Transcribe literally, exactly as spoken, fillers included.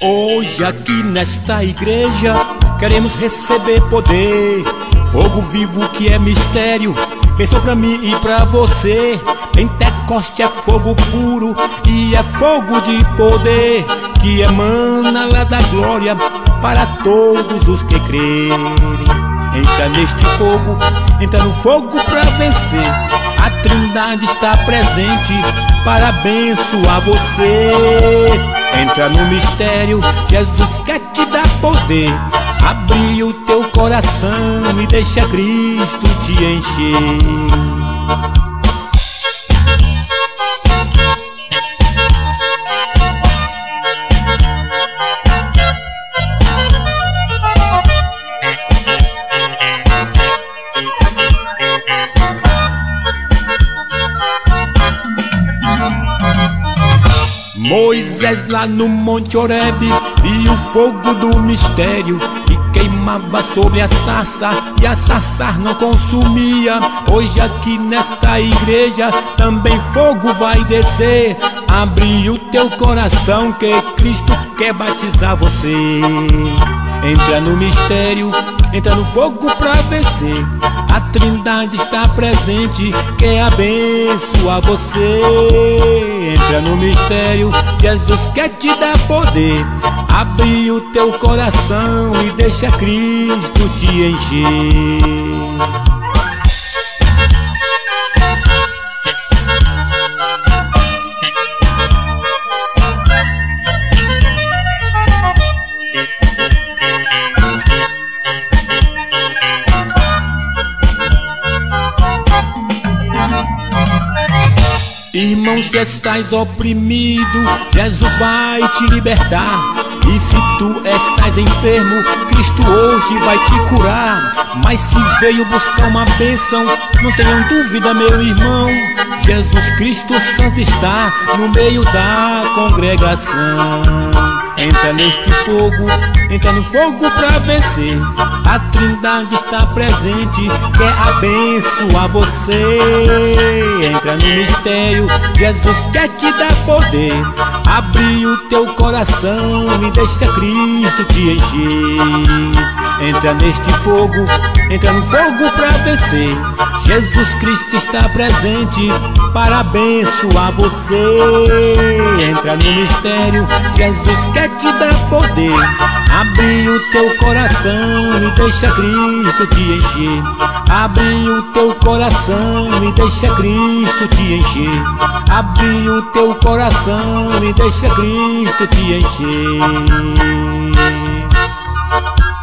Hoje aqui nesta igreja queremos receber poder, fogo vivo que é mistério, pensou pra mim e pra você. Pentecoste é fogo puro e é fogo de poder, que emana lá da glória para todos os que crerem. Entra neste fogo, entra no fogo pra vencer. A Trindade está presente para abençoar você. Entra no mistério, Jesus quer te dar poder. Abre o teu coração e deixa Cristo te encher. Moisés lá no Monte Horebe viu o fogo do mistério que queimava sobre a sarça e a sarça não consumia. Hoje aqui nesta igreja também fogo vai descer. Abre o teu coração que Cristo quer batizar você. Entra no mistério, entra no fogo pra vencer. A Trindade está presente, quer abençoar você. Entra no mistério, Jesus quer te dar poder. Abre o teu coração e deixa Cristo te encher. Irmão, se estás oprimido, Jesus vai te libertar. E se tu estás enfermo, Cristo hoje vai te curar. Mas se veio buscar uma bênção, não tenham dúvida, meu irmão, Jesus Cristo Santo está no meio da congregação. Entra neste fogo, entra no fogo pra vencer. A Trindade está presente, quer abençoar você. Entra no mistério, Jesus quer te dar poder. Abre o teu coração e deixa Cristo te encher. Entra neste fogo, entra no fogo pra vencer. Jesus Cristo está presente para abençoar você. Entra no mistério, Jesus quer te dar poder. Abre o teu coração e deixa Cristo te encher. Abre o teu coração e deixa Cristo te encher. Abre o teu coração e deixa Cristo te encher.